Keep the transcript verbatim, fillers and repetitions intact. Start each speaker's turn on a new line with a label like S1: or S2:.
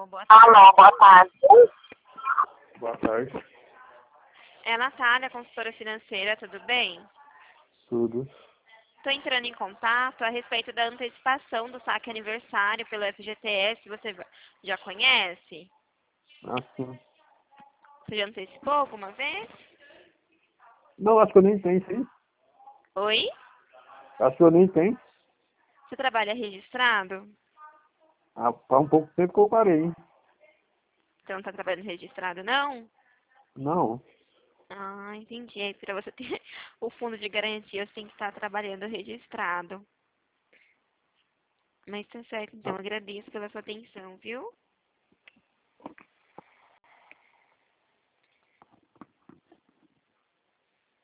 S1: boa tarde.
S2: Alô, boa tarde.
S3: Boa tarde.
S1: É a Natália, consultora financeira, tudo bem?
S3: Tudo.
S1: Estou entrando em contato a respeito da antecipação do saque aniversário pelo F G T S. Você já conhece?
S3: Ah, sim.
S1: Você já antecipou alguma vez?
S3: Não, acho que eu nem tenho, sim.
S1: Oi?
S3: Acho que eu nem tenho.
S1: Você trabalha registrado?
S3: Ah, faz um pouco tempo que eu parei, hein?
S1: Você não está trabalhando registrado, não?
S3: Não.
S1: Ah, entendi. Aí, para você ter o fundo de garantia, você tem que estar trabalhando registrado. Mas tá certo, então. Agradeço pela sua atenção, viu?